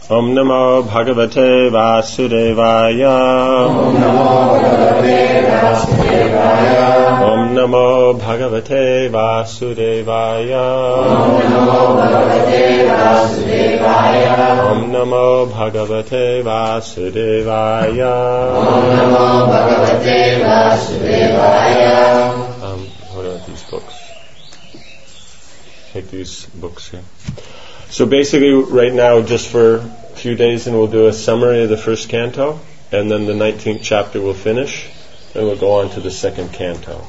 Om Namo Bhagavate Vasudevaya. Om Namo Bhagavate Vasudevaya. Om Namo Bhagavate Vasudevaya. Om Namo Bhagavate Vasudevaya. Om Namo Bhagavate Vasudevaya. Om Namo Bhagavate Vasudevaya. What are these books? Take these books here. So basically right now, just for a few days, and we'll do a summary of the first canto, and then the 19th chapter will finish, and we'll go on to the second canto.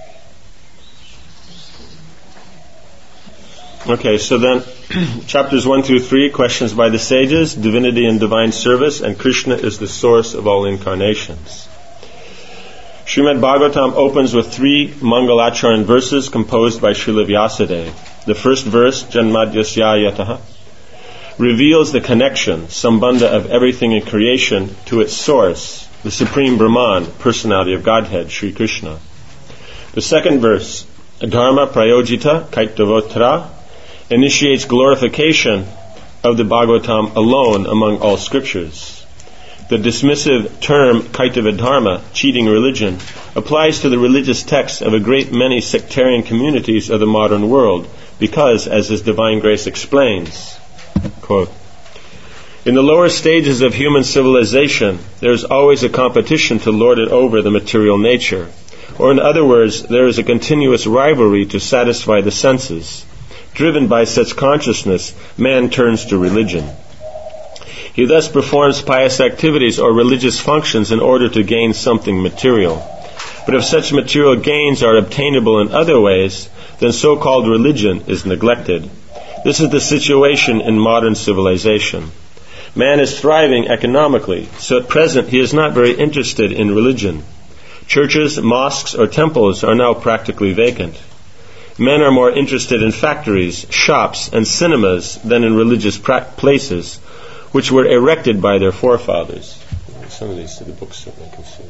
Okay, so then chapters 1 through 3, questions by the sages, divinity and divine service, and Krishna is the source of all incarnations. Srimad Bhagavatam opens with 3 Mangalacharan verses composed by Srila Vyasadeva. The first verse, Janmadhyasya Yataha, reveals the connection, sambandha of everything in creation to its source, the Supreme Brahman, personality of Godhead, Sri Krishna. The second verse, Dharma Prayojita Kaitavottara, initiates glorification of the Bhagavatam alone among all scriptures. The dismissive term Kaitava Dharma, cheating religion, applies to the religious texts of a great many sectarian communities of the modern world, because, as His Divine Grace explains, quote, in the lower stages of human civilization, there is always a competition to lord it over the material nature. Or in other words, there is a continuous rivalry to satisfy the senses. Driven by such consciousness, man turns to religion. He thus performs pious activities or religious functions in order to gain something material. But if such material gains are obtainable in other ways, then so-called religion is neglected. This is the situation in modern civilization. Man is thriving economically, so at present he is not very interested in religion. Churches, mosques, or temples are now practically vacant. Men are more interested in factories, shops, and cinemas than in religious places, which were erected by their forefathers. Some of these are the books that I can see.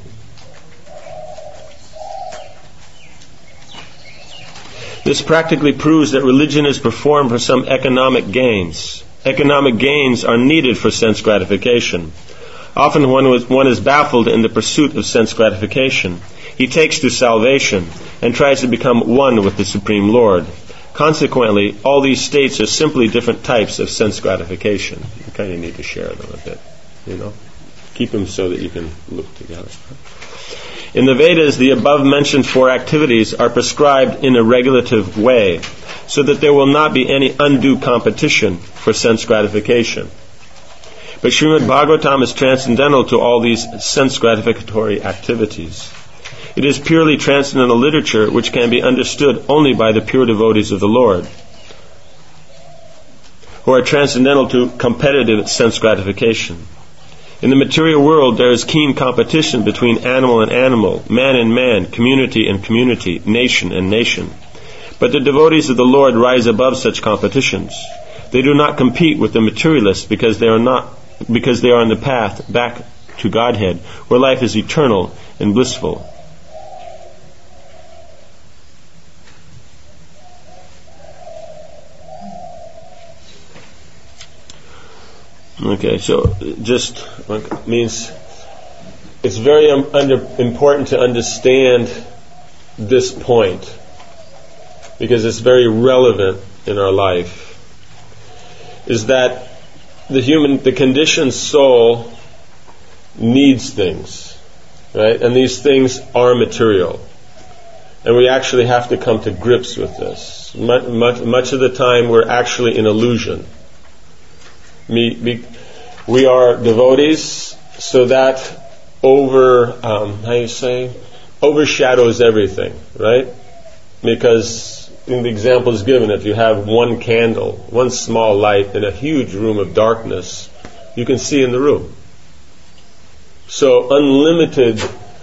This practically proves that religion is performed for some economic gains. Economic gains are needed for sense gratification. Often when one is baffled in the pursuit of sense gratification, he takes to salvation and tries to become one with the Supreme Lord. Consequently, all these states are simply different types of sense gratification. You kind of need to share them a bit, Keep them so that you can look together. In the Vedas, the above-mentioned 4 activities are prescribed in a regulative way, so that there will not be any undue competition for sense gratification. But Srimad Bhagavatam is transcendental to all these sense gratificatory activities. It is purely transcendental literature which can be understood only by the pure devotees of the Lord, who are transcendental to competitive sense gratification. In the material world, there is keen competition between animal and animal, man and man, community and community, nation and nation. But the devotees of the Lord rise above such competitions. They do not compete with the materialists because they are on the path back to Godhead, where life is eternal and blissful. Okay, so just means it's very important to understand this point, because it's very relevant in our life, is that the conditioned soul needs things, right? And these things are material. And we actually have to come to grips with this. Much of the time we're actually in illusion. We are devotees, so that overshadows everything, right? Because in the example is given, if you have one candle, one small light in a huge room of darkness, you can see in the room. So unlimited,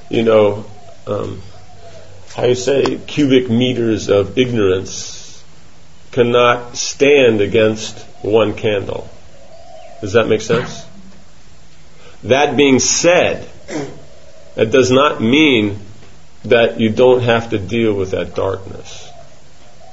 cubic meters of ignorance cannot stand against one candle. Does that make sense? That being said, that does not mean that you don't have to deal with that darkness.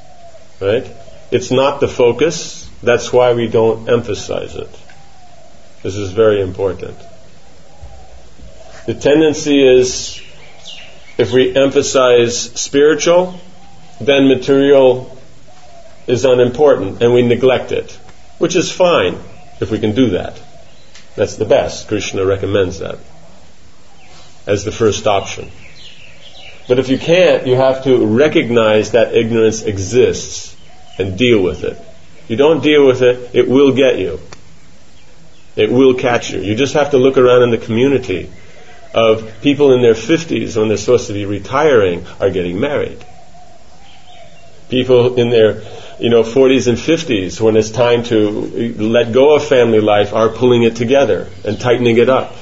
Right? It's not the focus. That's why we don't emphasize it. This is very important. The tendency is, if we emphasize spiritual, then material is unimportant and we neglect it, which is fine if we can do that. That's the best. Krishna recommends that as the first option. But if you can't, you have to recognize that ignorance exists and deal with it. If you don't deal with it, it will get you. It will catch you. You just have to look around in the community of people in their 50s when they're supposed to be retiring are getting married. People in their 40s and 50s when it's time to let go of family life are pulling it together and tightening it up.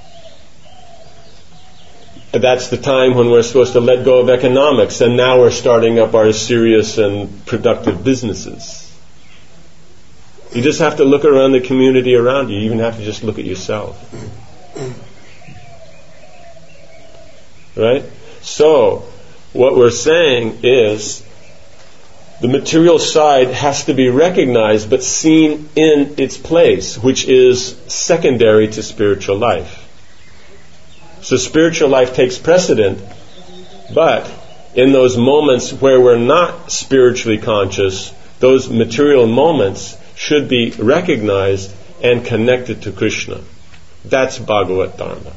That's the time when we're supposed to let go of economics, and now we're starting up our serious and productive businesses. You just have to look around the community around you. You even have to just look at yourself. Right? So, what we're saying is the material side has to be recognized but seen in its place, which is secondary to spiritual life. So spiritual life takes precedent, but in those moments where we're not spiritually conscious, those material moments should be recognized and connected to Krishna. That's Bhagavat Dharma.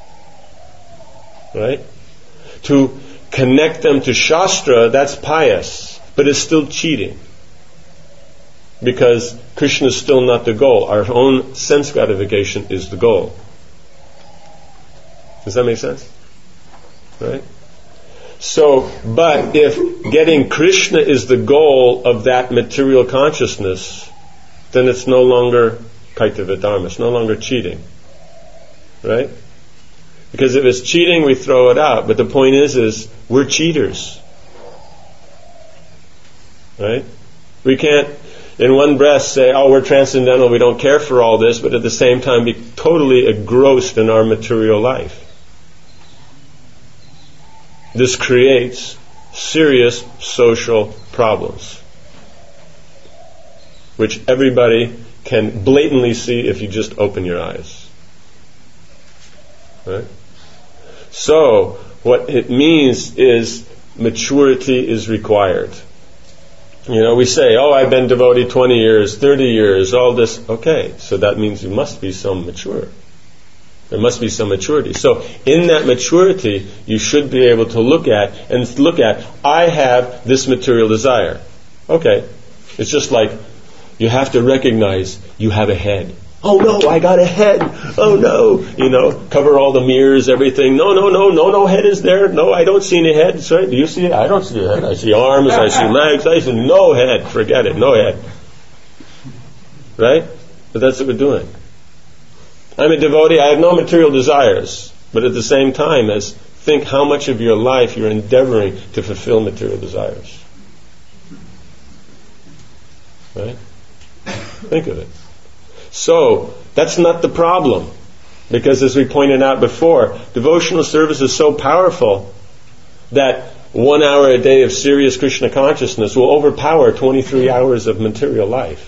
Right? To connect them to Shastra, that's pious, but it's still cheating. Because Krishna is still not the goal. Our own sense gratification is the goal. Does that make sense? Right? So, but if getting Krishna is the goal of that material consciousness, then it's no longer Kaitava Dharma. It's no longer cheating. Right? Because if it's cheating, we throw it out. But the point is we're cheaters. Right? We can't in one breath say, oh, we're transcendental, we don't care for all this, but at the same time be totally engrossed in our material life. This creates serious social problems, which everybody can blatantly see if you just open your eyes. Right? So, what it means is maturity is required. We say, oh, I've been devotee 20 years, 30 years, all this. Okay, so that means you must be some mature. There must be some maturity. So in that maturity, you should be able to look at, I have this material desire. Okay. It's just like you have to recognize you have a head. Oh no, I got a head. Oh no. Cover all the mirrors, everything. No head is there. No, I don't see any head. Sorry, do you see it? I don't see a head. I see arms, I see legs, I see no head. Forget it, no head. Right? But that's what we're doing. I'm a devotee, I have no material desires. But at the same time, think how much of your life you're endeavoring to fulfill material desires. Right? Think of it. So, that's not the problem. Because as we pointed out before, devotional service is so powerful that 1 hour a day of serious Krishna consciousness will overpower 23 hours of material life.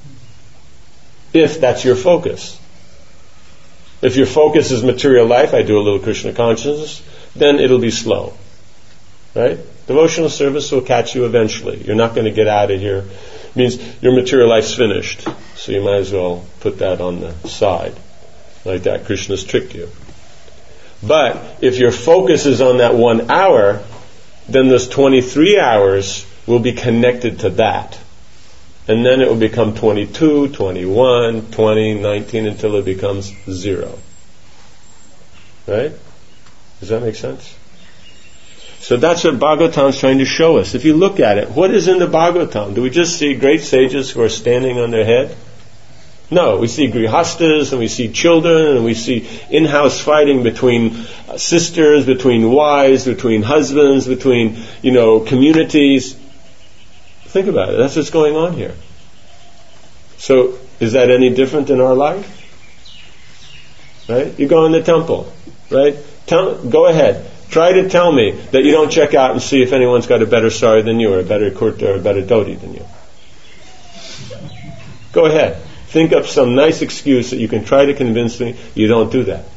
If that's your focus. If your focus is material life, I do a little Krishna consciousness, then it'll be slow. Right? Devotional service will catch you eventually. You're not going to get out of here. It means your material life's finished. So you might as well put that on the side. Like that, Krishna's tricked you. But if your focus is on that 1 hour, then those 23 hours will be connected to that. And then it will become 22, 21, 20, 19 until it becomes 0. Right? Does that make sense? So that's what Bhagavatam is trying to show us. If you look at it, what is in the Bhagavatam? Do we just see great sages who are standing on their head? No, we see grihastas and we see children and we see in-house fighting between sisters, between wives, between husbands, between, communities. Think about it. That's what's going on here. So, is that any different in our life? Right? You go in the temple, right? Go ahead. Try to tell me that you don't check out and see if anyone's got a better sari than you, or a better kurta, or a better dhoti than you. Go ahead. think up some nice excuse that you can try to convince me, you don't do that.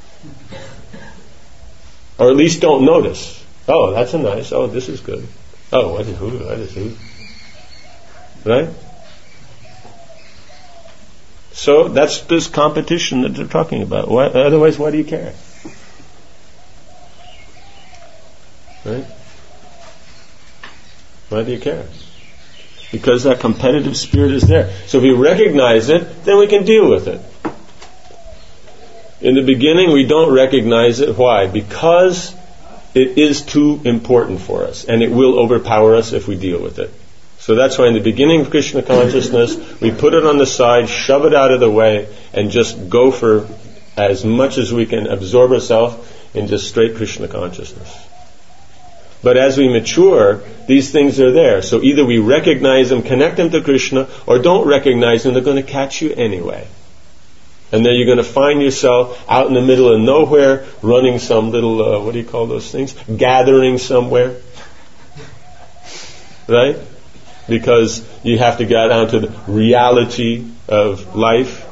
Or at least don't notice. Oh, that's a nice, oh, this is good. Oh, what is who? Right? So that's this competition that they're talking about. Otherwise, why do you care? Right? Why do you care? Because that competitive spirit is there. So if we recognize it, then we can deal with it. In the beginning, we don't recognize it. Why? Because it is too important for us, and it will overpower us if we deal with it. So that's why in the beginning of Krishna consciousness, we put it on the side, shove it out of the way, and just go for as much as we can absorb ourselves in just straight Krishna consciousness. But as we mature, these things are there. So either we recognize them, connect them to Krishna, or don't recognize them, they're going to catch you anyway. And then you're going to find yourself out in the middle of nowhere, running some little, what do you call those things? Gathering somewhere. Right? Because you have to get down to the reality of life.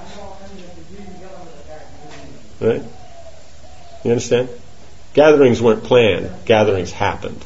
Right? You understand? Gatherings weren't planned. Gatherings happened.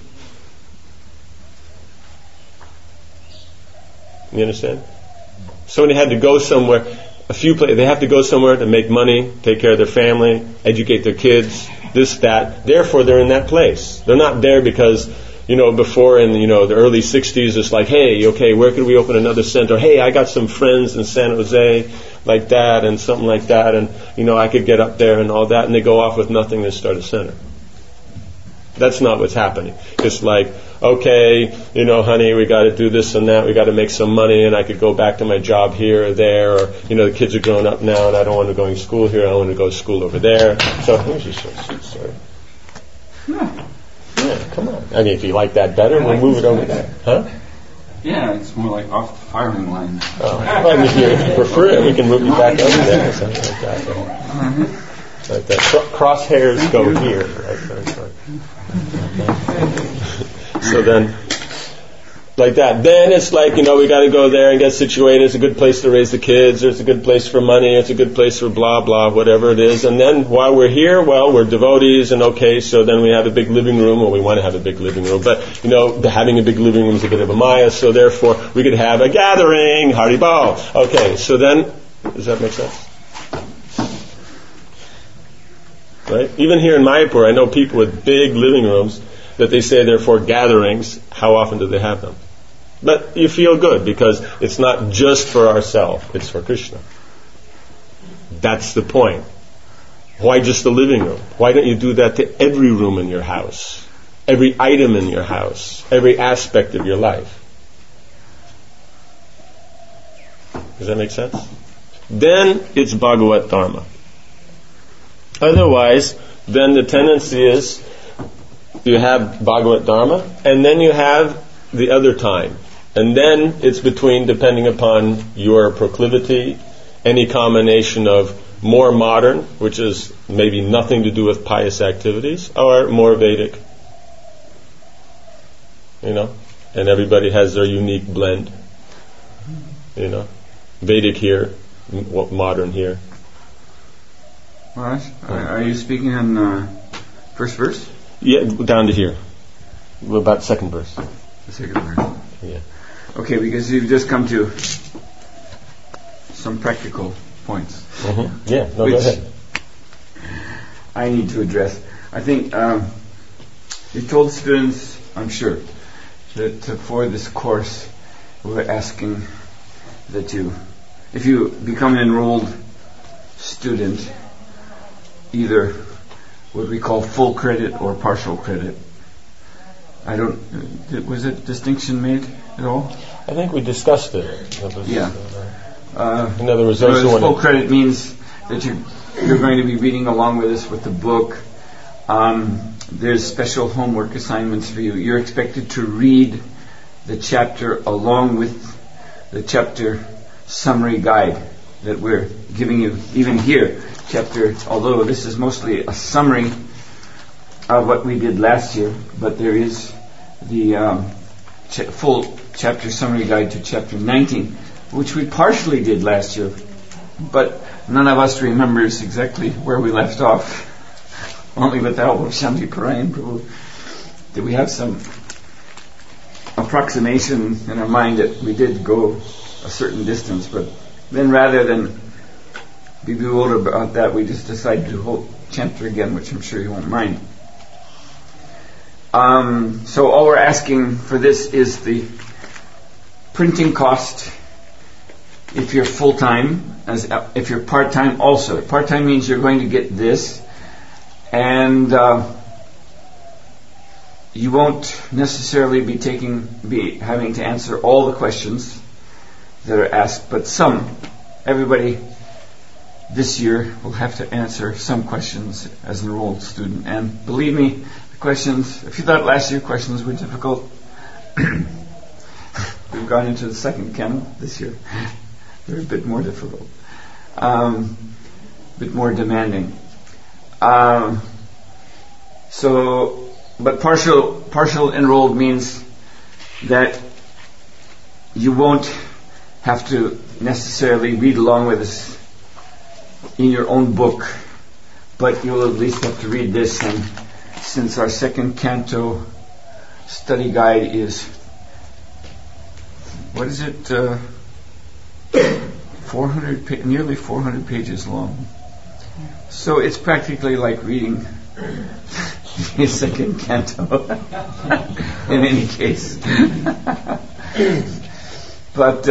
You understand? Somebody had to go somewhere. They have to go somewhere to make money, take care of their family, educate their kids, this, that. Therefore, they're in that place. They're not there because, before in, the early 60s, it's like, hey, okay, where could we open another center? Hey, I got some friends in San Jose like that and something like that, and, I could get up there and all that, and they go off with nothing and start a center. That's not what's happening. It's like, okay, honey, we got to do this and that. We got to make some money, and I could go back to my job here or there. Or, the kids are grown up now, and I don't want to go to school here. I want to go to school over there. So, here's your sweet story. Yeah, come on. I mean, if you like that better, we'll move it over there. Huh? Yeah, it's more like off the firing line. Oh, well, if you prefer it, we can move you back over there or something like that. Like that. Crosshairs go here. Right. So then, like that. Then it's like, we got to go there and get situated. It's a good place to raise the kids. Or it's a good place for money. It's a good place for blah, blah, whatever it is. And then while we're here, well, we're devotees. And okay, so then we have a big living room. Well, we want to have a big living room. But, having a big living room is a bit of a maya. So therefore, we could have a gathering. Hari Bal. Okay, so then, does that make sense? Right? Even here in Mayapur, I know people with big living rooms that they say they're for gatherings. How often do they have them? But you feel good because it's not just for ourselves, it's for Krishna. That's the point. Why just the living room? Why don't you do that to every room in your house? Every item in your house? Every aspect of your life? Does that make sense? Then it's Bhagavat Dharma. Otherwise, then the tendency is you have Bhagavat Dharma, and then you have the other time. And then it's between, depending upon your proclivity, any combination of more modern, which is maybe nothing to do with pious activities, or more Vedic. And everybody has their unique blend. Vedic here, modern here. All right. Are you speaking on first verse? Yeah, down to here. About second verse. The second verse. Yeah. Okay, because you've just come to some practical points. Mm-hmm. Yeah, go ahead. I need to address. I think you told students, I'm sure, that for this course we're asking that if you become an enrolled student, either what we call full credit or partial credit. Was a distinction made at all? I think we discussed it. Yeah. In other words, full credit means that you're going to be reading along with us with the book. There's special homework assignments for you. You're expected to read the chapter along with the chapter summary guide that we're giving you, even here. Although this is mostly a summary of what we did last year, but there is the full chapter summary guide to chapter 19 which we partially did last year, but none of us remembers exactly where we left off. Only with the help of Shanti Parayan Prabhu did we have some approximation in our mind that we did go a certain distance, but then rather than be bewildered about that, we just decided to hold chapter again, which I'm sure you won't mind. So all we're asking for this is the printing cost if you're full-time, if you're part-time also. Part-time means you're going to get this, and you won't necessarily be having to answer all the questions that are asked, but some. Everybody this year will have to answer some questions as an enrolled student. And believe me, the questions, if you thought last year questions were difficult, we've gone into the second canon this year. They're a bit more difficult, a bit more demanding. But partial enrolled means that you won't have to necessarily read along with us in your own book, but you'll at least have to read this. And since our second canto study guide is, what is it? 400, nearly 400 pages long. So it's practically like reading the second canto in any case. But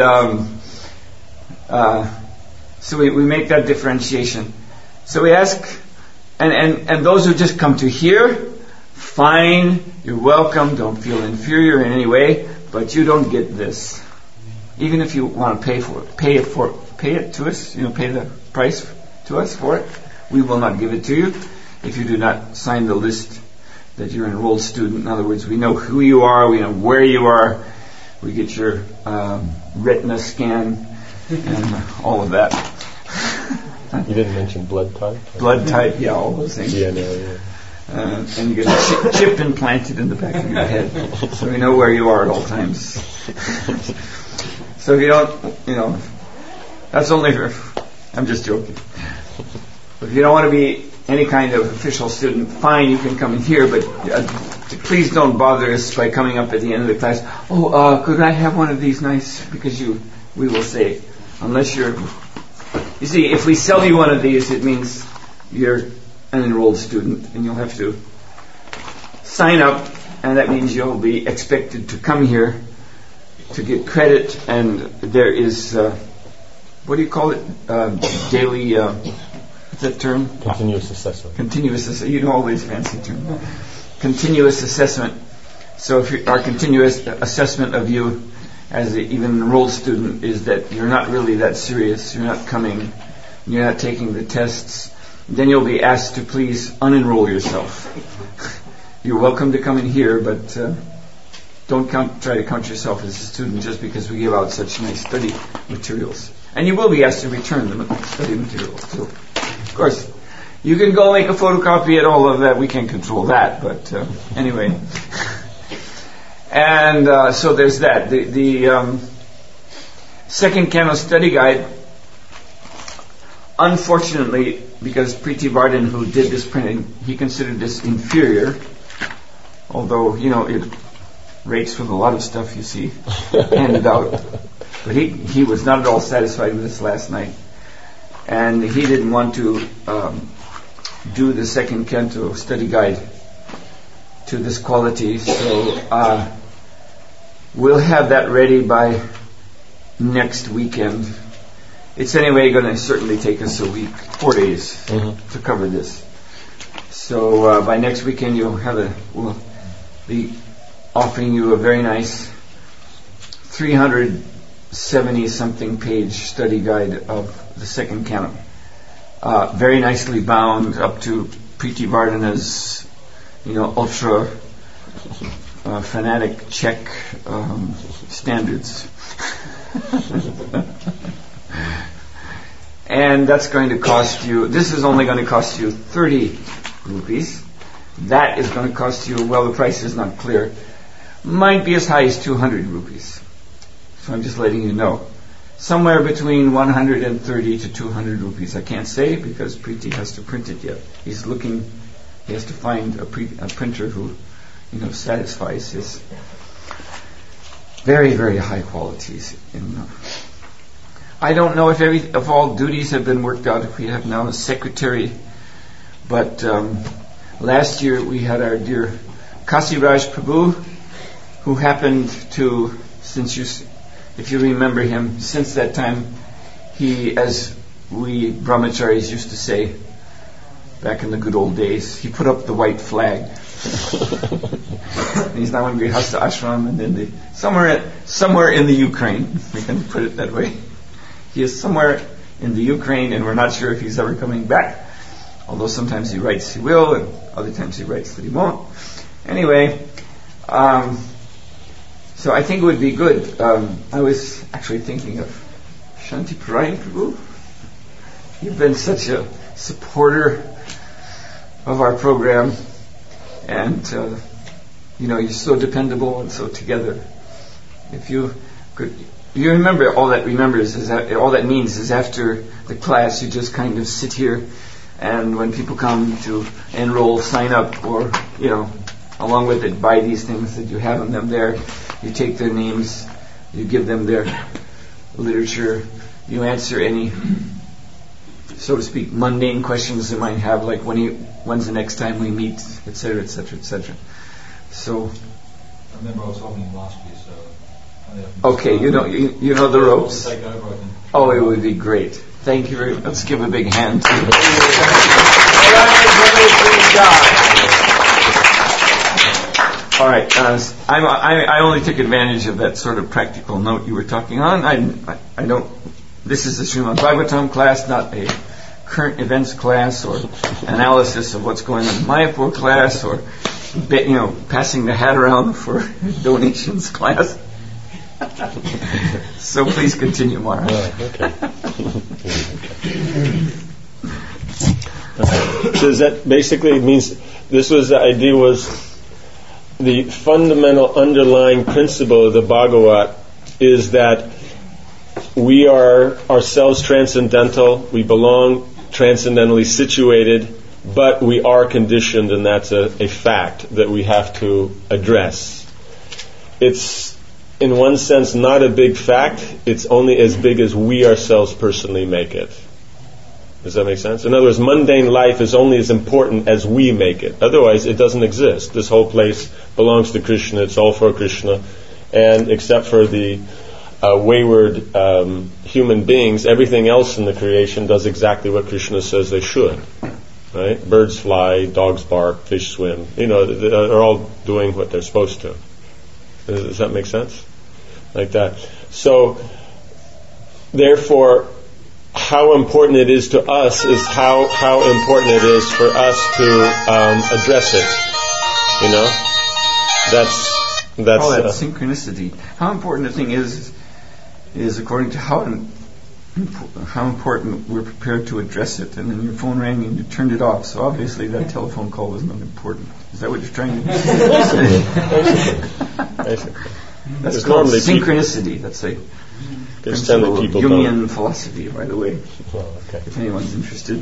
so we make that differentiation. So we ask, and those who just come to hear, fine, you're welcome, don't feel inferior in any way, but you don't get this. Even if you want to pay for it, pay it to us, pay the price to us for it, we will not give it to you if you do not sign the list that you're an enrolled student. In other words, we know who you are, we know where you are, we get your retina scan and all of that. You didn't mention blood type? Blood type, yeah, all those things. DNA, yeah. And you get a chip implanted in the back of your head, so we know where you are at all times. So if you don't, that's only for, I'm just joking. But if you don't want to be any kind of official student, fine, you can come in here, but please don't bother us by coming up at the end of the class, could I have one of these nice, because we will say, unless you see, if we sell you one of these, it means you're an enrolled student, and you'll have to sign up, and that means you'll be expected to come here to get credit, and there is, what do you call it? Daily, what's that term? Continuous assessment. Continuous assessment. You know all these fancy terms. Continuous assessment. So if our continuous assessment of you as an even enrolled student is that you're not really that serious, you're not coming, you're not taking the tests, then you'll be asked to please unenroll yourself. You're welcome to come in here, but don't try to count yourself as a student just because we give out such nice study materials. And you will be asked to return the study materials too. Of course, you can go make a photocopy and all of that. We can't control that, but anyway. And so there's that. The second Canto study guide, unfortunately, because Priti Vardhan, who did this printing, he considered this inferior, although, it rates with a lot of stuff you see handed out. But he was not at all satisfied with this last night. And he didn't want to do the second Canto study guide to this quality. So we'll have that ready by next weekend. It's anyway going to certainly take us a week, 4 days to cover this. So by next weekend we'll be offering you a very nice 370-something page study guide of the second canon. Very nicely bound up to Priti Vardhana's, ultra fanatic Czech standards. And that's going to cost you, this is only going to cost you 30 rupees. That is going to cost you, the price is not clear, might be as high as 200 rupees. So I'm just letting you know. somewhere between 130 to 200 rupees. I can't say because Preeti has to print it yet. He has to find a printer who, satisfies his very, very high qualities. I don't know if all duties have been worked out, if we have now a secretary, but last year we had our dear Kasiraj Prabhu, who happened to, if you remember him, since that time, he, as we brahmacharis used to say back in the good old days, he put up the white flag. He's now in Grihastha Ashram and in somewhere in the Ukraine, we can put it that way. He is somewhere in the Ukraine, and we're not sure if he's ever coming back. Although sometimes he writes he will, and other times he writes that he won't. Anyway, so I think it would be good. I was actually thinking of Shanti Parayan Prabhu. You've been such a supporter of our program, and you're so dependable and so together. If you could, you remember, all that means is after the class you just kind of sit here, and when people come to enroll, sign up, or along with it buy these things, that you have them there. You take their names, you give them their literature, you answer any, so to speak, mundane questions they might have, like when's the next time we meet, etc., etc., etc. So, I remember I was helping him last year, so. Okay, you know the ropes. Oh, it would be great. Thank you very much. Let's give a big hand to you. All right. I only took advantage of that sort of practical note you were talking on. I don't. This is a Srimad Bhagavatam class, not a current events class or analysis of what's going on in Mayapur class or passing the hat around for donations class. So please continue, Maharaj. Okay. So that basically means the idea was the fundamental underlying principle of the Bhagavat is that we are ourselves transcendental, we belong transcendentally situated, but we are conditioned, and that's a fact that we have to address. It's, in one sense, not a big fact. It's only as big as we ourselves personally make it. Does that make sense? In other words, mundane life is only as important as we make it. Otherwise, it doesn't exist. This whole place belongs to Krishna. It's all for Krishna. And except for the wayward human beings, everything else in the creation does exactly what Krishna says they should. Right? Birds fly, dogs bark, fish swim. They're all doing what they're supposed to. Does that make sense? Like that. So, therefore, how important it is to us is how important it is for us to address it. That's synchronicity. How important a thing is according to how important we're prepared to address it. And then your phone rang and you turned it off. So obviously that telephone call was not important. Is that what you're trying to say? Basically. That's called synchronicity. That's a principle of Jungian philosophy, by the way. Oh, okay. If anyone's interested.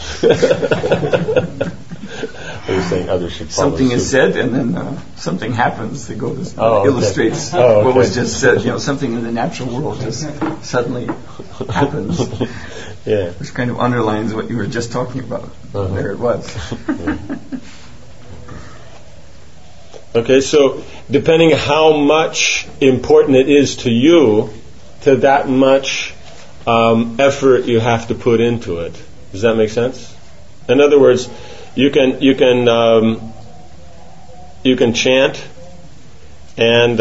Are you saying others should follow something suit? Is said, and then something happens that illustrates what was just said. Something in the natural world just suddenly happens. Yeah. Which kind of underlines what you were just talking about. Uh-huh. There it was. Yeah. Okay, so depending how much important it is to you, to that much effort you have to put into it. Does that make sense? In other words, you can chant, and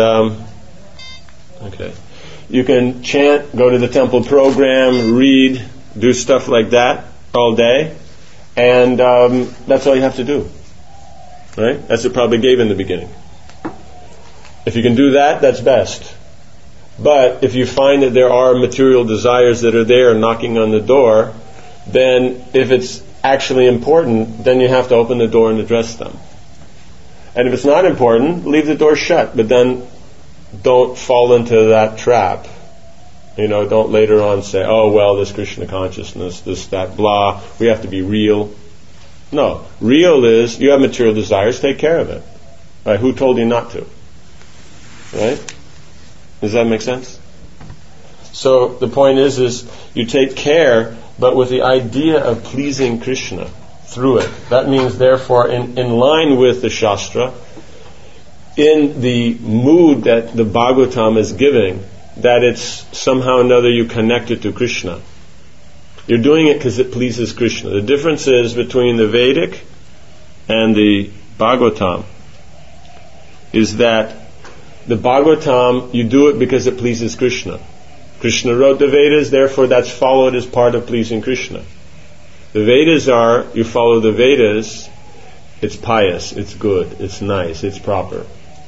you can chant, go to the temple program, read, do stuff like that all day, and that's all you have to do. Right? As it probably gave in the beginning. If you can do that, that's best. But if you find that there are material desires that are there knocking on the door, then if it's actually important, then you have to open the door and address them. And if it's not important, leave the door shut, but then don't fall into that trap. Don't later on say, oh, well, this Krishna consciousness, this, that, blah, we have to be real. No. Real is, you have material desires, take care of it. Right? Who told you not to? Right? Does that make sense? So the point is you take care, but with the idea of pleasing Krishna through it. That means, therefore, in line with the Shastra, in the mood that the Bhagavatam is giving, that it's somehow or another you connect it to Krishna. You're doing it because it pleases Krishna. The difference is between the Vedic and the Bhagavatam is that the Bhagavatam, you do it because it pleases Krishna. Krishna wrote the Vedas, therefore that's followed as part of pleasing Krishna. The Vedas are, you follow the Vedas, it's pious, it's good, it's nice, it's proper.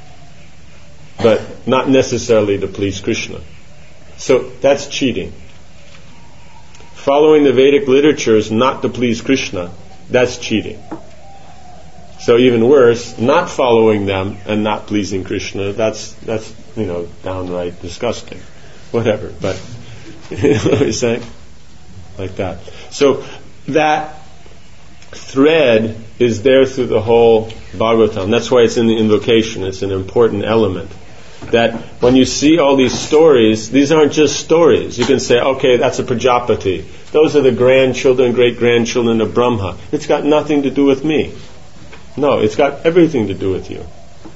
But not necessarily to please Krishna. So that's cheating. Following the Vedic literatures not to please Krishna, that's cheating. So even worse, not following them and not pleasing Krishna, that's downright disgusting. Whatever, but you know what I'm saying? Like that. So that thread is there through the whole Bhagavatam. That's why it's in the invocation. It's an important element. That when you see all these stories, these aren't just stories. You can say, okay, that's a Prajapati. Those are the grandchildren, great-grandchildren of Brahma. It's got nothing to do with me. No, it's got everything to do with you.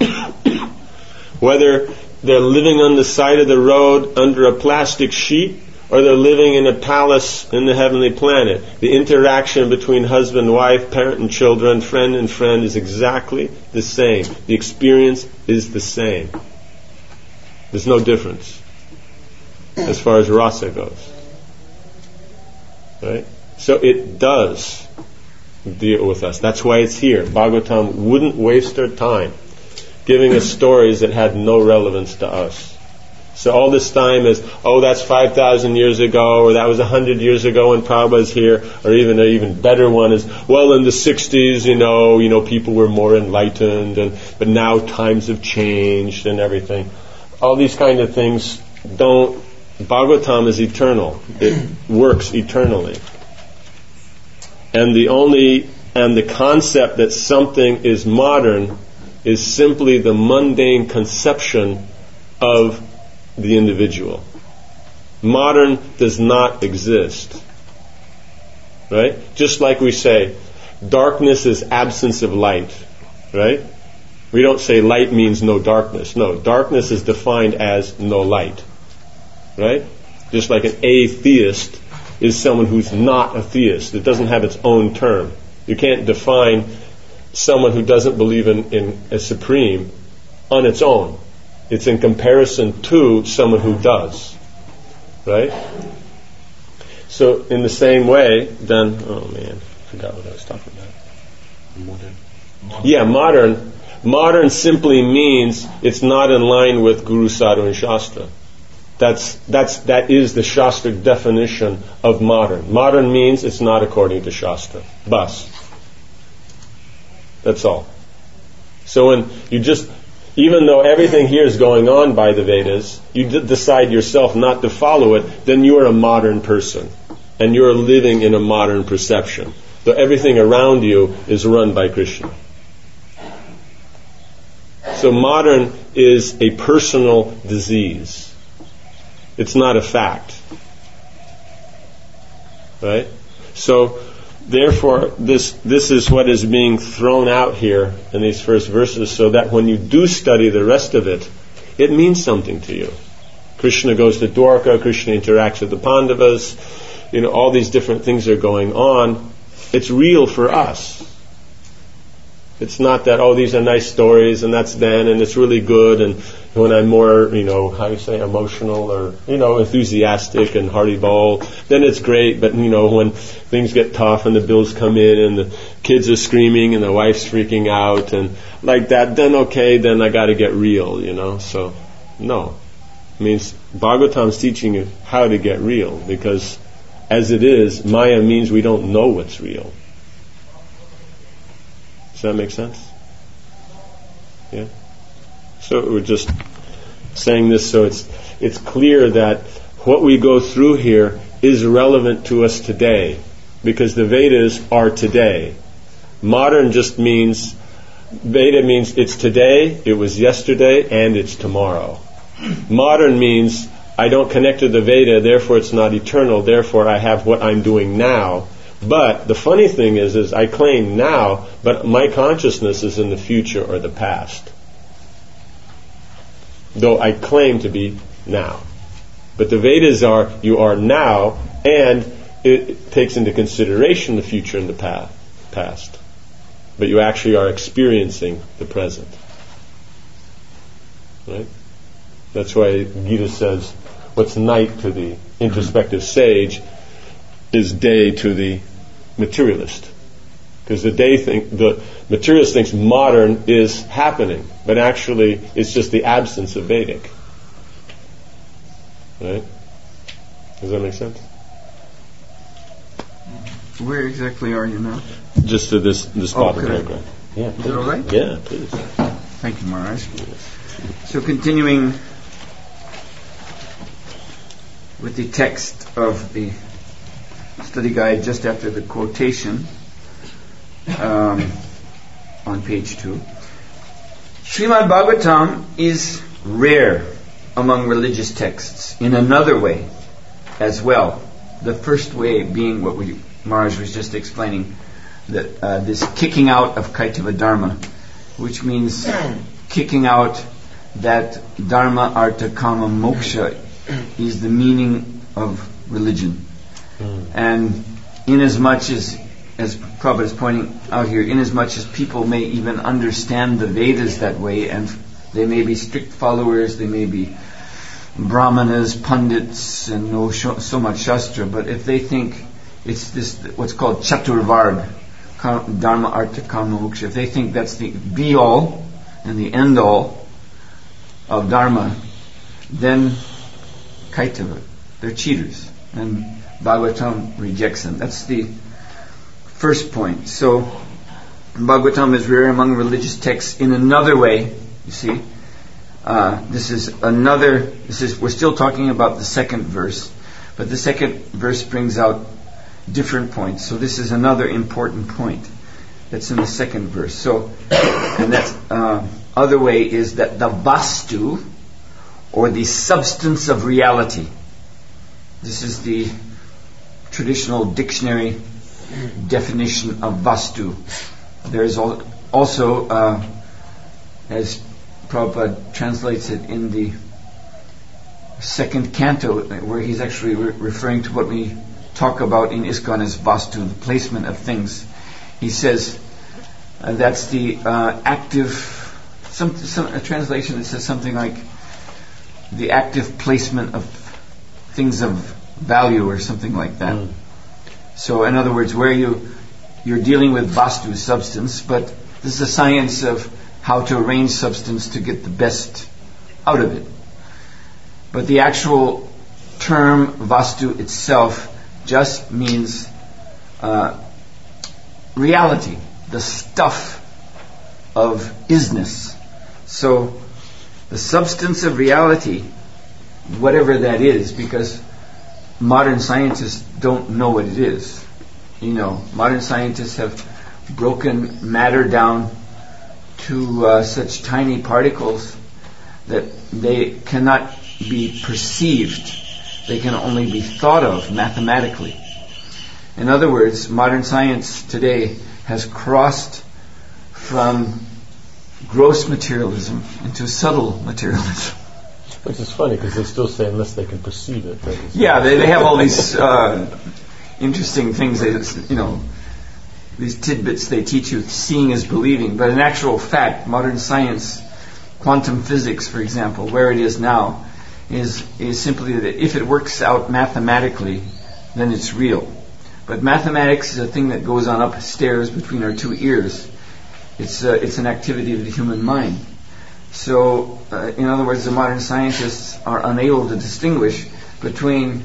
Whether they're living on the side of the road under a plastic sheet, or they're living in a palace in the heavenly planet. The interaction between husband, wife, parent and children, friend and friend is exactly the same. The experience is the same. There's no difference as far as rasa goes. Right? So it does deal with us. That's why it's here. Bhagavatam wouldn't waste their time giving us stories that had no relevance to us. So all this time is, that's 5,000 years ago, or that was 100 years ago when Prabhupada was here, or even an even better one is, well, in the 60s, people were more enlightened, but now times have changed and everything. All these kind of things Bhagavatam is eternal. It works eternally. And the concept that something is modern is simply the mundane conception of the individual. Modern does not exist. Right? Just like we say, darkness is absence of light. Right? We don't say light means no darkness. No, darkness is defined as no light. Right? Just like an atheist is someone who's not a theist. It doesn't have its own term. You can't define someone who doesn't believe in a supreme on its own. It's in comparison to someone who does. Right? So in the same way, then, I forgot what I was talking about. Modern. Yeah, modern. Modern simply means it's not in line with Guru, Sadhu, and Shastra. That is the Shastra definition of modern. Modern means it's not according to Shastra. Bas. That's all. So when even though everything here is going on by the Vedas, you decide yourself not to follow it, then you are a modern person. And you're living in a modern perception. So everything around you is run by Krishna. So modern is a personal disease. It's not a fact. Right? So, therefore, this is what is being thrown out here in these first verses, so that when you do study the rest of it, it means something to you. Krishna goes to Dwarka, Krishna interacts with the Pandavas, all these different things are going on. It's real for us. It's not that, these are nice stories and that's then and it's really good, and when I'm more, emotional or, enthusiastic and hearty ball, then it's great, but, when things get tough and the bills come in and the kids are screaming and the wife's freaking out and like that, then okay, then I gotta get real, so, no. It means Bhagavatam's teaching you how to get real, because as it is, Maya means we don't know what's real. Does that make sense? Yeah? So we're just saying this so it's clear that what we go through here is relevant to us today, because the Vedas are today. Modern just means, Veda means it's today, it was yesterday, and it's tomorrow. Modern means I don't connect to the Veda, therefore it's not eternal, therefore I have what I'm doing now. But the funny thing is I claim now, but my consciousness is in the future or the past. Though I claim to be now. But the Vedas are, you are now, and it takes into consideration the future and the past. But you actually are experiencing the present. Right? That's why Gita says, what's night to the introspective sage is day to the materialist. Because the materialist thinks modern is happening, but actually it's just the absence of Vedic. Right? Does that make sense? Where exactly are you now? Just to this bottom paragraph. Yeah, is it all right? Yeah, please. Thank you, Maharaj. So continuing with the text of the study guide just after the quotation on page 2. Srimad Bhagavatam is rare among religious texts in another way as well. The first way being what Maharaj was just explaining, that this kicking out of Kaitava Dharma, which means kicking out that Dharma, Artha, Kama, Moksha is the meaning of religion. And inasmuch as Prabhupada is pointing out here, inasmuch as people may even understand the Vedas that way, and they may be strict followers, they may be brahmanas, pundits, and know so much Shastra, but if they think it's this, what's called Chaturvard, Dharma, Artha, Kama, Moksha, if they think that's the be-all and the end-all of Dharma, then Kaitava, they're cheaters. And Bhagavatam rejects them. That's the first point. So, Bhagavatam is rare among religious texts in another way, you see. We're still talking about the second verse, but the second verse brings out different points. So this is another important point that's in the second verse. So, and that other way is that the vastu, or the substance of reality. This is the traditional dictionary definition of vastu. There is also, as Prabhupada translates it in the second canto, where he's actually referring to what we talk about in ISKCON as vastu, the placement of things. He says that's the active, a translation that says something like the active placement of things of value or something like that. So in other words, where you're dealing with vastu, substance, but this is a science of how to arrange substance to get the best out of it. But the actual term vastu itself just means reality, the stuff of isness. So the substance of reality, whatever that is, because modern scientists don't know what it is. Modern scientists have broken matter down to such tiny particles that they cannot be perceived. They can only be thought of mathematically. In other words, modern science today has crossed from gross materialism into subtle materialism. Which is funny, because they still say unless they can perceive it. Yeah, they have all these interesting things, these tidbits they teach you, seeing is believing. But in actual fact, modern science, quantum physics, for example, where it is now, is simply that if it works out mathematically, then it's real. But mathematics is a thing that goes on upstairs between our two ears. It's an activity of the human mind. So, in other words, the modern scientists are unable to distinguish between,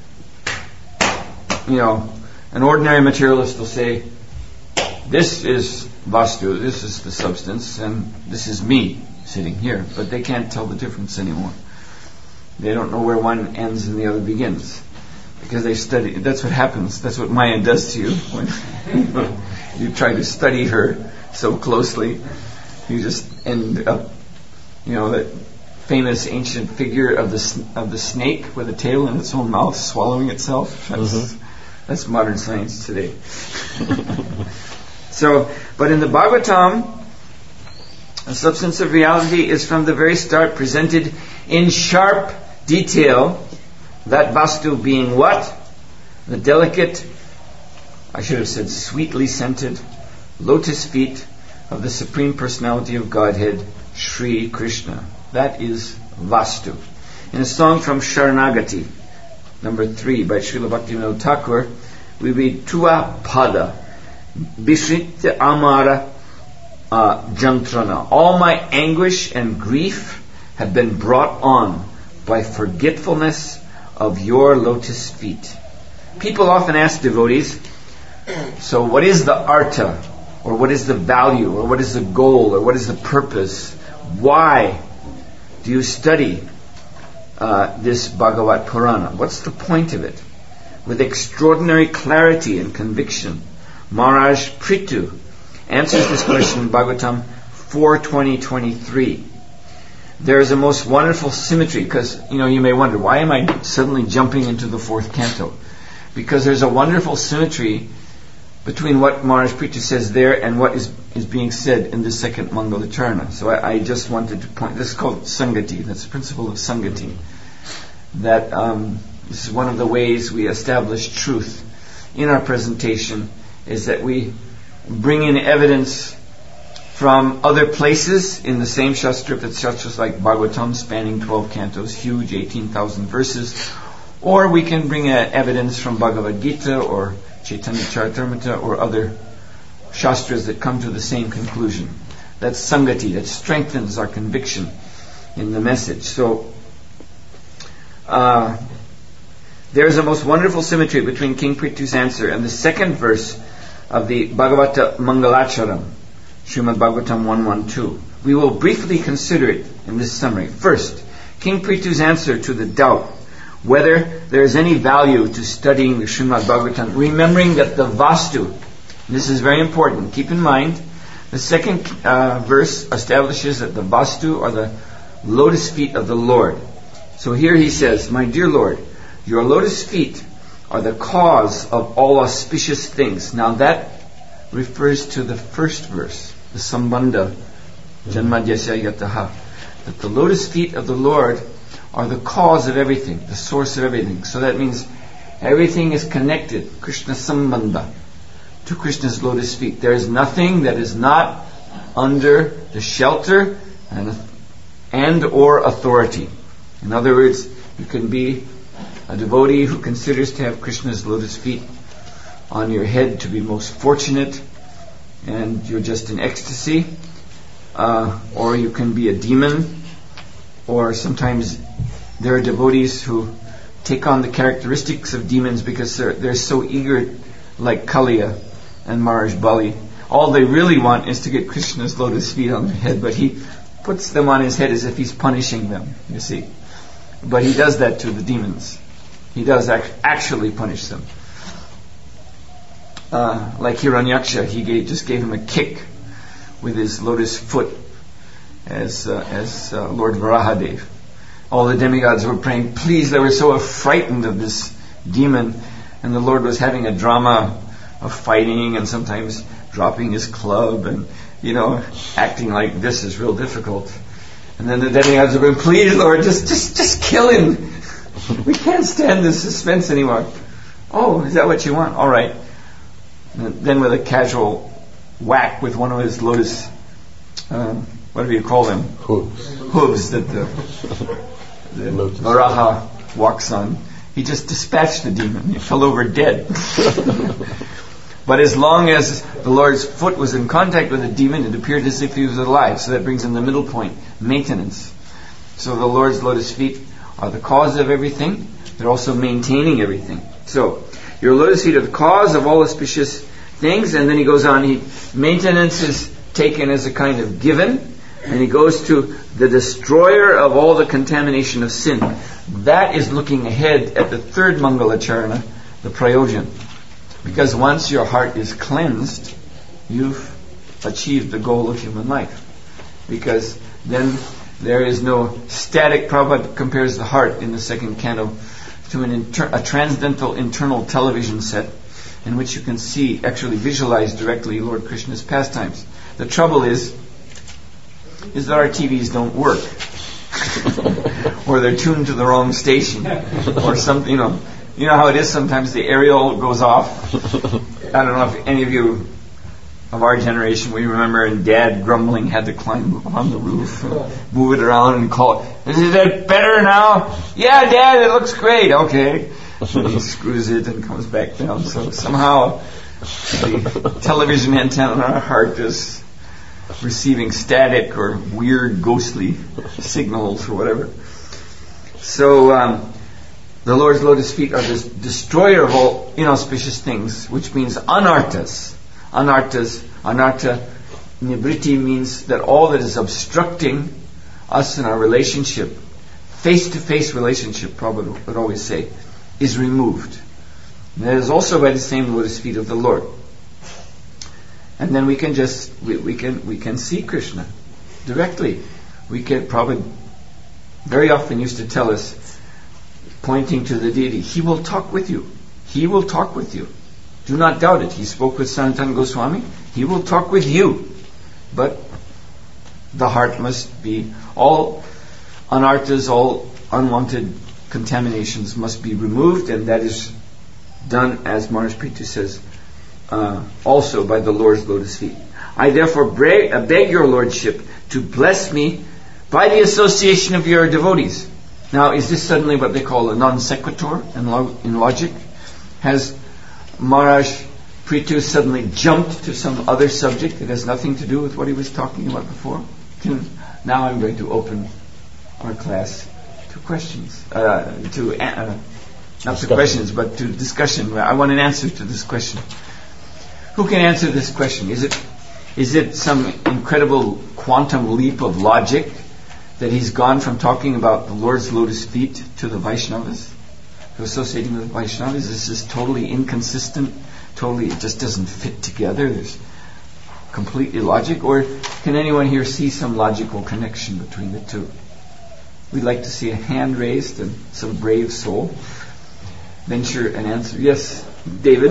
an ordinary materialist will say, this is vastu, this is the substance, and this is me sitting here. But they can't tell the difference anymore. They don't know where one ends and the other begins. Because they study. That's what happens. That's what Maya does to you when you try to study her so closely. You just end up, that famous ancient figure of the snake with a tail in its own mouth swallowing itself. That's modern science today. But in the Bhagavatam, the substance of reality is from the very start presented in sharp detail. That vastu being what? The delicate, I should have said sweetly scented, lotus feet of the Supreme Personality of Godhead, Sri Krishna. That is vastu. In a song from Sharanagati, number 3, by Srila Bhaktivinoda Thakur, we read, Tua pada, Bishrit amara jantrana. All my anguish and grief have been brought on by forgetfulness of your lotus feet. People often ask devotees, so what is the artha, or what is the value, or what is the goal, or what is the purpose? Why do you study this Bhagavat Purana? What's the point of it? With extraordinary clarity and conviction, Maharaj Prithu answers this question in Bhagavatam 4:20-23. There is a most wonderful symmetry, because you may wonder, why am I suddenly jumping into the 4th canto? Because there's a wonderful symmetry between what Maharaj Prithu says there and what is being said in the 2nd Mangalarana. So I just wanted to point, this is called Sangati, that's the principle of Sangati. That this is one of the ways we establish truth in our presentation, is that we bring in evidence from other places in the same Shastra, that's Shastras like Bhagavatam spanning 12 cantos, huge 18,000 verses, or we can bring evidence from Bhagavad Gita or Chaitanya Charitamrita or other Shastras that come to the same conclusion. That's Sangati, that strengthens our conviction in the message. So there is a most wonderful symmetry between King Prithu's answer and the 2nd verse of the Bhagavata Mangalacharam, Srimad Bhagavatam 1.1.2. We will briefly consider it in this summary. First, King Prithu's answer to the doubt whether there is any value to studying the Srimad Bhagavatam, remembering that the Vastu, this is very important, keep in mind, the 2nd verse establishes that the Vastu are the lotus feet of the Lord. So here he says, my dear Lord, your lotus feet are the cause of all auspicious things. Now that refers to the 1st verse, the Sambandha, Janmadyasya Yataha, that the lotus feet of the Lord are the cause of everything, the source of everything. So that means everything is connected, Krishna Sambandha, to Krishna's lotus feet. There is nothing that is not under the shelter and or authority. In other words, you can be a devotee who considers to have Krishna's lotus feet on your head to be most fortunate, and you're just in ecstasy, or you can be a demon, or sometimes there are devotees who take on the characteristics of demons because they're so eager, like Kaliya and Maharaj Bali. All they really want is to get Krishna's lotus feet on their head, but he puts them on his head as if he's punishing them, you see. But he does that to the demons. He does actually punish them. Like Hiranyaksha, he just gave him a kick with his lotus foot as Lord Varahadev. All the demigods were praying, please, they were so frightened of this demon, and the Lord was having a drama of fighting and sometimes dropping his club and, acting like this is real difficult. And then the demigods were going, please, Lord, just kill him. We can't stand this suspense anymore. Oh, is that what you want? All right. And then with a casual whack with one of his lotus, what do you call them? Hooves that the Varaha walks on. He just dispatched the demon. He fell over dead. But as long as the Lord's foot was in contact with the demon, it appeared as if he was alive. So that brings in the middle point, maintenance. So the Lord's lotus feet are the cause of everything. They're also maintaining everything. So your lotus feet are the cause of all auspicious things. And then he goes on, maintenance is taken as a kind of given. And he goes to the destroyer of all the contamination of sin. That is looking ahead at the third Mangalacharana, the Prayojan. Because once your heart is cleansed, you've achieved the goal of human life. Because then there is no static. Prabhupada compares the heart in the second canto to a transcendental internal television set in which you can see, actually visualize directly Lord Krishna's pastimes. The trouble is that our TVs don't work. Or they're tuned to the wrong station. Or something, you know how it is sometimes the aerial goes off. I don't know if any of you of our generation, we remember Dad grumbling had to climb on the roof, move it around and call it, is it better now? Yeah, Dad, it looks great. Okay. And he screws it and comes back down. So somehow the television antenna on our heart is receiving static or weird ghostly signals or whatever. So the Lord's lotus feet are the destroyer of all inauspicious things, which means anartas. Anarta nibriti means that all that is obstructing us in our relationship, face-to-face relationship, Prabhupada would always say, is removed. And that is also by the same lotus feet of the Lord. And then we can we can see Krishna directly. Prabhupada very often used to tell us, pointing to the deity, He will talk with you. He will talk with you. Do not doubt it. He spoke with Sanatana Goswami. He will talk with you. But the heart must be, all anartas, all unwanted contaminations must be removed, and that is done, as Maharaj Prithu says, also by the Lord's lotus feet. I therefore beg your Lordship to bless me by the association of your devotees. Now, is this suddenly what they call a non sequitur in logic? Has Maharaj Prithu suddenly jumped to some other subject that has nothing to do with what he was talking about before? Now I'm going to open our class to questions, not to questions, but to discussion. I want an answer to this question. Who can answer this question? Is it some incredible quantum leap of logic that he's gone from talking about the Lord's lotus feet to the Vaishnavas, to associating with the Vaishnavas? This is totally inconsistent. It just doesn't fit together. There's completely logic. Or can anyone here see some logical connection between the two? We'd like to see a hand raised and some brave soul venture an answer. Yes, David?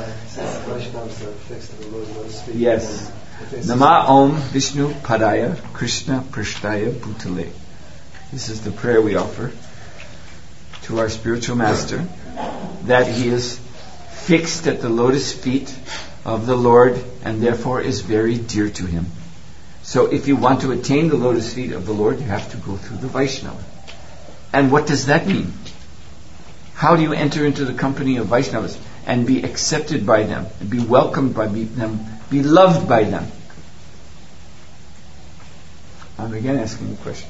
Yes. Nama Om Vishnu Padaya Krishna Prishtaya Bhutale. This is the prayer we offer to our spiritual master, that he is fixed at the lotus feet of the Lord and therefore is very dear to him. So if you want to attain the lotus feet of the Lord, you have to go through the Vaishnava. And what does that mean? How do you enter into the company of Vaishnavas and be accepted by them, and be welcomed by them, be loved by them? I'm again asking the question.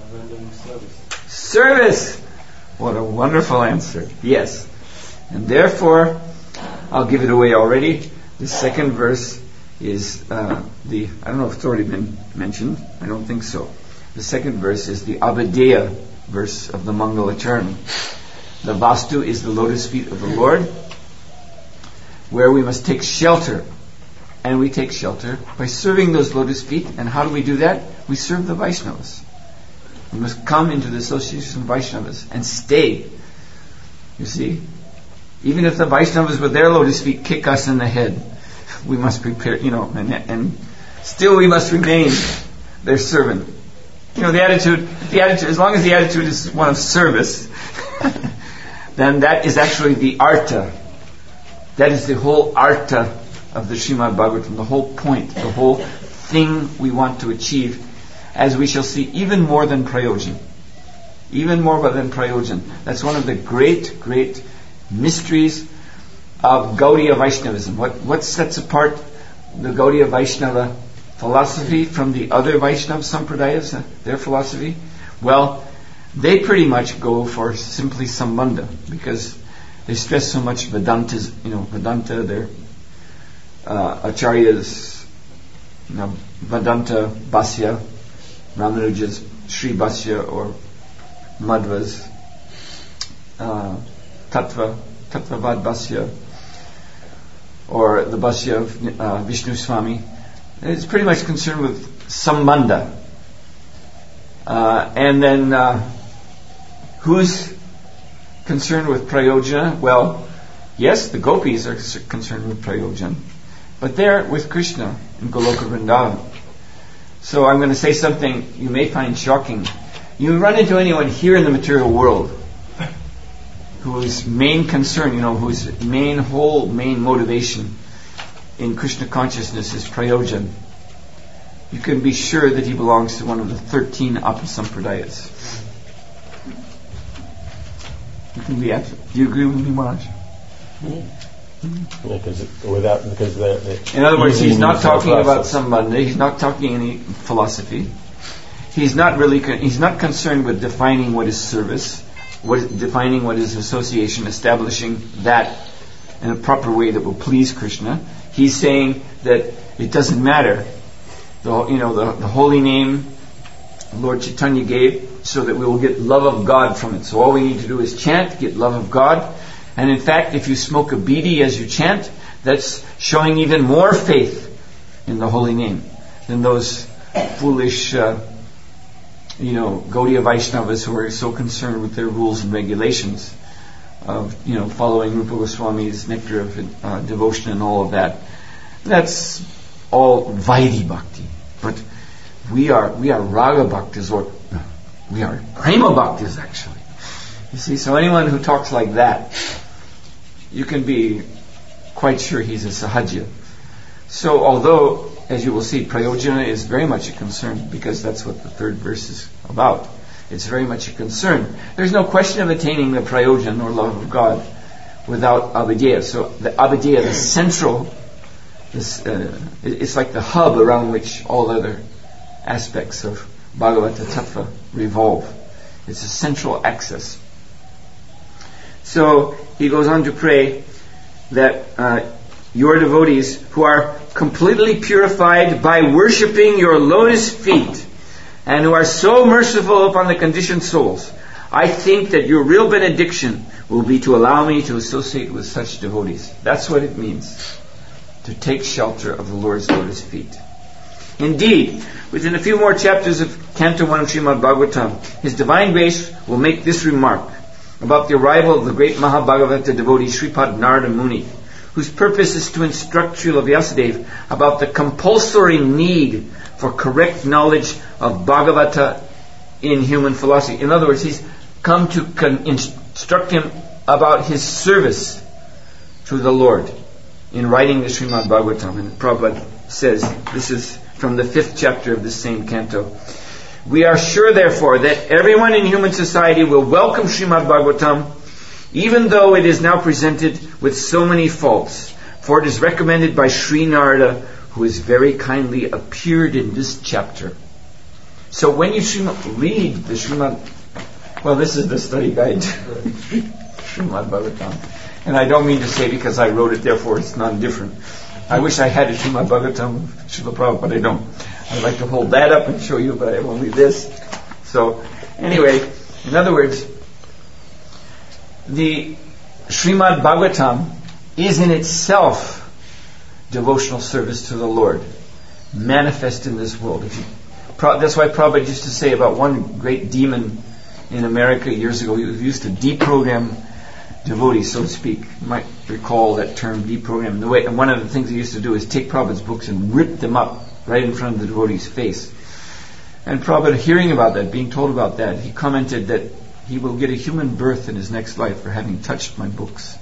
Service! What a wonderful answer. Yes. And therefore, I'll give it away already. The second verse is I don't know if it's already been mentioned. I don't think so. The second verse is the Abhadeya verse of the Mangalacharana. The Vastu is the lotus feet of the Lord, where we must take shelter. And we take shelter by serving those lotus feet. And how do we do that? We serve the Vaishnavas. We must come into the association of Vaishnavas and stay. You see? Even if the Vaishnavas with their lotus feet kick us in the head, we must prepare, and still we must remain their servant. The attitude, as long as the attitude is one of service, then that is actually the artha. That is the whole artha of the Srimad Bhagavatam, the whole point, the whole thing we want to achieve, as we shall see, even more than prayojan. Even more than prayojan. That's one of the great, great mysteries of Gaudiya Vaishnavism. What sets apart the Gaudiya Vaishnava philosophy from the other Vaishnava Sampradayas, their philosophy? Well, they pretty much go for simply Sambandha, because they stress so much Vedanta, their Acharyas, Vedanta Bhasya, Ramanuja's Sri Bhashya or Madhva's Tattvavad Bhashya, or the Bhashya of Vishnu Swami. It's pretty much concerned with Sambandha. And then who's concerned with Prayojana? Well, yes, the gopis are concerned with Prayojana, but they're with Krishna in Goloka Vrindavan. So I'm going to say something you may find shocking. You run into anyone here in the material world whose main concern, whose main motivation in Krishna consciousness is Prayojana, you can be sure that he belongs to one of the 13 Apasampradayas. You can be absolute. Do you agree with me, Maharaj? In other words, he's not talking about Sambandha. He's not talking any philosophy. He's not concerned with defining what is service, defining what is association, establishing that in a proper way that will please Krishna. He's saying that it doesn't matter. The holy name Lord Chaitanya gave so that we will get love of God from it. So all we need to do is chant, get love of God. And in fact, if you smoke a bidi as you chant, that's showing even more faith in the holy name than those foolish, Gaudiya Vaishnavas who are so concerned with their rules and regulations of, following Rupa Goswami's nectar of devotion and all of that. That's all Vaidhi Bhakti. But we are Raga Bhaktis, or we are Prema Bhaktis actually. You see, so anyone who talks like that, you can be quite sure he's a Sahajya. So although, as you will see, Prayojana is very much a concern, because that's what the third verse is about. It's very much a concern. There's no question of attaining the Prayojana or love of God without Abhideya. So the Abhideya, the central, it's like the hub around which all other aspects of Bhagavata Tattva revolve. It's a central axis. So he goes on to pray that your devotees who are completely purified by worshipping your lotus feet and who are so merciful upon the conditioned souls, I think that your real benediction will be to allow me to associate with such devotees. That's what it means to take shelter of the Lord's lotus feet. Indeed, within a few more chapters of Canto 1 of Srimad Bhagavatam, His Divine Grace will make this remark about the arrival of the great Mahabhagavata devotee Sripad Narada Muni, whose purpose is to instruct Srila Vyasadeva about the compulsory need for correct knowledge of Bhagavata in human philosophy. In other words, he's come to instruct him about his service to the Lord in writing the Srimad Bhagavatam. And Prabhupada says, this is from the 5th chapter of this same canto. We are sure, therefore, that everyone in human society will welcome Srimad Bhagavatam, even though it is now presented with so many faults. For it is recommended by Sri Narada, who has very kindly appeared in this chapter. So when you read the Srimad, well, this is the study guide to Srimad Bhagavatam. And I don't mean to say because I wrote it, therefore it's non-different. I wish I had a Srimad Bhagavatam of Srila Prabhupada, but I don't. I'd like to hold that up and show you, but I have only this. So, anyway, in other words, the Srimad Bhagavatam is in itself devotional service to the Lord, manifest in this world. That's why Prabhupada used to say about one great demon in America years ago. He used to deprogram devotees, so to speak. You might recall that term, deprogram. And one of the things he used to do is take Prabhupada's books and rip them up right in front of the devotee's face. And Prabhupada, hearing about that, being told about that, he commented that he will get a human birth in his next life for having touched my books.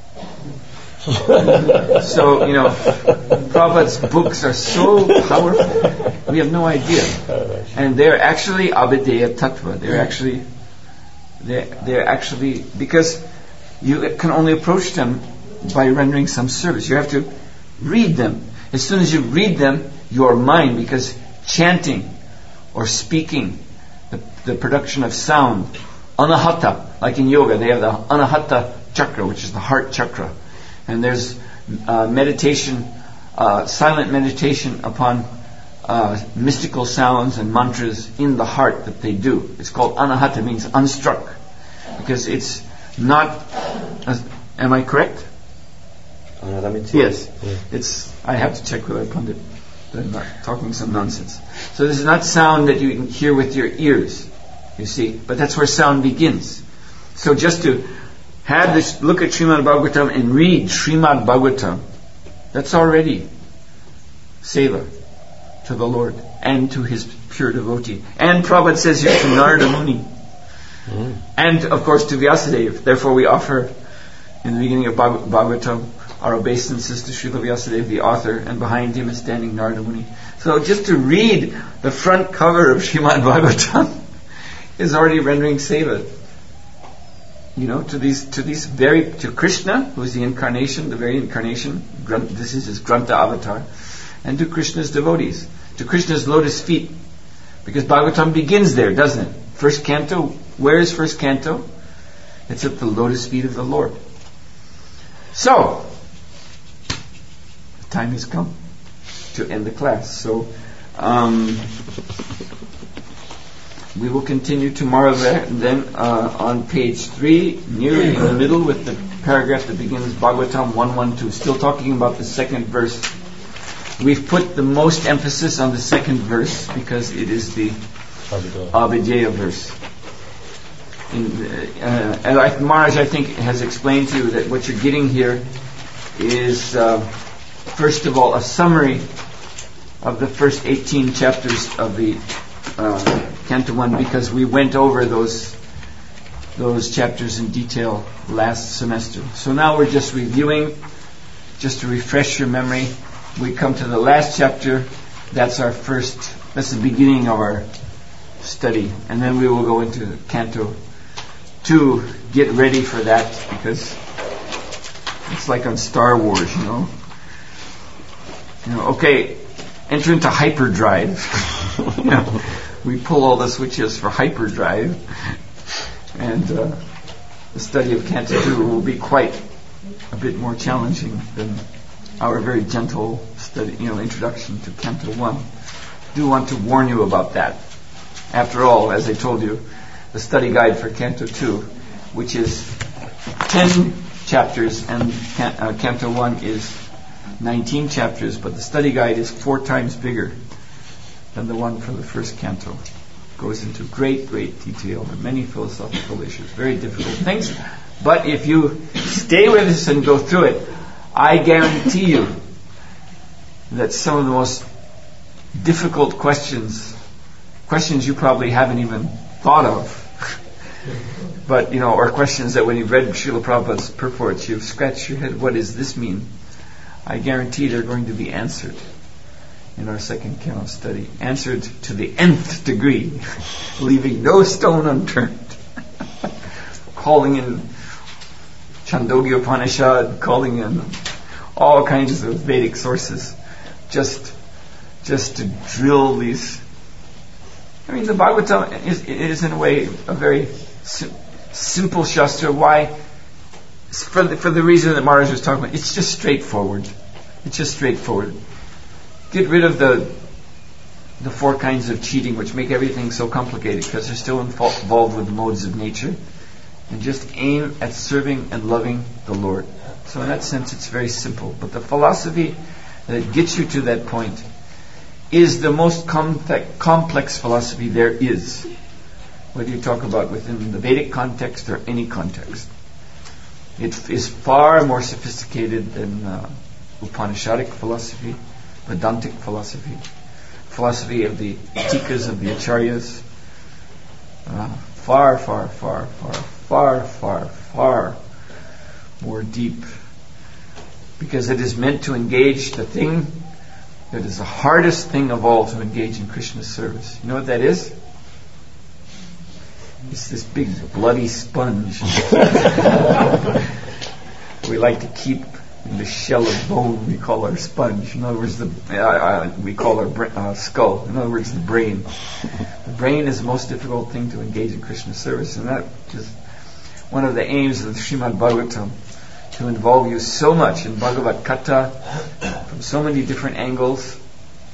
So, Prabhupada's books are so powerful, we have no idea. And they're actually Abhideya Tattva. They're actually, because you can only approach them by rendering some service. You have to read them. As soon as you read them, your mind, because chanting or speaking, the production of sound, anahata, like in yoga, they have the anahata chakra, which is the heart chakra. And there's meditation, silent meditation upon mystical sounds and mantras in the heart that they do. It's called anahata, means unstruck, because it's not. Am I correct? Yes. It's. I have to check with our pundit that I'm not talking some nonsense. So this is not sound that you can hear with your ears, you see, but that's where sound begins. So just to have this, look at Srimad Bhagavatam and read Srimad Bhagavatam, that's already seva to the Lord and to His pure devotee. And Prabhupada says here to Narada Muni. And of course to Vyasadeva. Therefore we offer in the beginning of Bhagavatam our obeisances to Srila Vyasadeva, the author, and behind him is standing Narada Muni. So just to read the front cover of Srimad Bhagavatam is already rendering seva. To Krishna, who is the incarnation, the very incarnation. This is his Grantha avatar, and to Krishna's devotees, to Krishna's lotus feet, because Bhagavatam begins there, doesn't it? First canto. Where is first canto? It's at the lotus feet of the Lord. So, the time has come to end the class. So, we will continue tomorrow then on page 3, near in the middle with the paragraph that begins Bhagavatam 112. Still talking about the second verse. We've put the most emphasis on the second verse because it is the Abhidheya verse. And Maharaj, I think, has explained to you that what you're getting here is, first of all, a summary of the first 18 chapters of the Canto 1, because we went over those chapters in detail last semester. So now we're just reviewing, just to refresh your memory. We come to the last chapter. That's the beginning of our study. And then we will go into Canto 2, get ready for that, because it's like on Star Wars, okay, enter into hyperdrive. We pull all the switches for hyperdrive, and the study of Canto 2 will be quite a bit more challenging than our very gentle study, introduction to Canto 1. I do want to warn you about that. After all, as I told you, the study guide for Canto 2, which is 10 chapters, and Canto 1 is 19 chapters, but the study guide is 4 times bigger than the one for the first canto. Goes into great detail on many philosophical issues, very difficult things. But if you stay with us and go through it, I guarantee you that some of the most difficult questions you probably haven't even thought of, but or questions that when you've read Srila Prabhupada's purports, you've scratched your head, what does this mean? I guarantee they're going to be answered in our second canto study. Answered to the nth degree, leaving no stone unturned. Calling in Chandogya Upanishad, calling in all kinds of Vedic sources, just to drill these. The Bhagavatam is in a way a very simple Shastra. Why? For the reason that Maharaj was talking about. It's just straightforward. Get rid of the 4 kinds of cheating which make everything so complicated, because they're still involved with the modes of nature, and just aim at serving and loving the Lord. So in that sense it's very simple. But the philosophy that gets you to that point is the most complex philosophy there is, whether you talk about within the Vedic context or any context. It is far more sophisticated than Upanishadic philosophy, Vedantic philosophy of the Tikas, of the Acharyas. Far more deep, because it is meant to engage the thing that is the hardest thing of all to engage in Krishna's service. You know what that is? It's this big bloody sponge we like to keep in the shell of bone. We call our sponge. In other words, we call our skull. In other words, the brain. The brain is the most difficult thing to engage in Krishna's service, and that is one of the aims of the Srimad Bhagavatam, to involve you so much in Bhagavad Gita from so many different angles,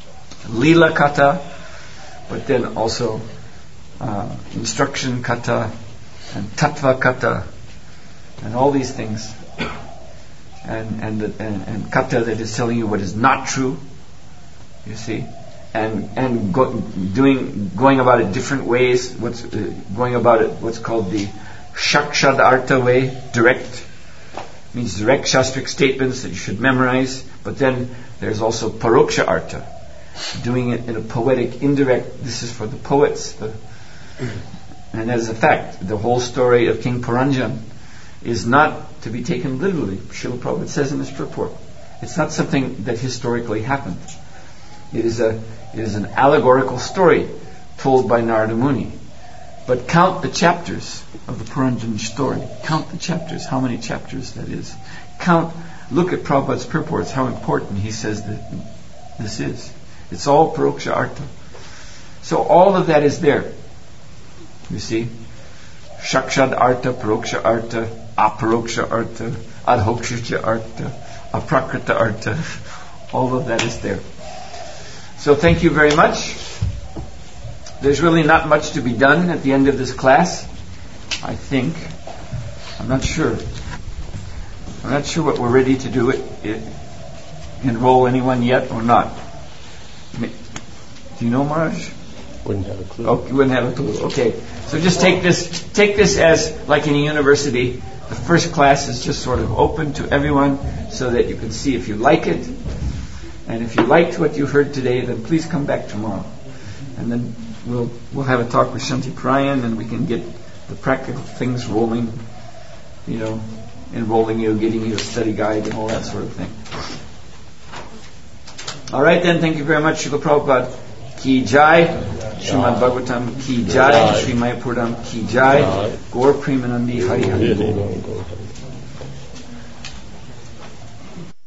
Leela Katha, but then also instruction Katha and Tattva Katha and all these things. And Katha that is telling you what is not true, you see, and going about it different ways. Going about it what's called the Shakshad Artha way, direct, means direct shastric statements that you should memorize. But then there's also Paroksha Artha, doing it in a poetic, indirect. This is for the poets. And as a fact, the whole story of King Puranjan is not to be taken literally. Srila Prabhupada says in this purport, it's not something that historically happened. It is an allegorical story told by Narada Muni. But count the chapters of the Puranjan story. Count the chapters, how many chapters that is. Look at Prabhupada's purports, how important he says that this is. It's all Paroksha Artha. So all of that is there. You see? Shakshad Artha, Paroksha Artha, Aparoksha Artha, Adhoksha Artha, Aprakrita Artha. All of that is there. So thank you very much. There's really not much to be done at the end of this class, I think. I'm not sure what we're ready to do. Enroll anyone yet or not? Do you know, Maharaj? Wouldn't have a clue. Oh, you wouldn't have a clue. Okay. So just take this as, like in a university, the first class is just sort of open to everyone so that you can see if you like it. And if you liked what you heard today, then please come back tomorrow. And then we'll have a talk with Shanti Prayan, and we can get the practical things rolling, enrolling you, getting you a study guide and all that sort of thing. All right then, thank you very much. Srila Prabhupada ki jai, Srimad Bhagavatam ki jai, Sri Mayapuram ki jai, Gaur Premanandi Hari Hari.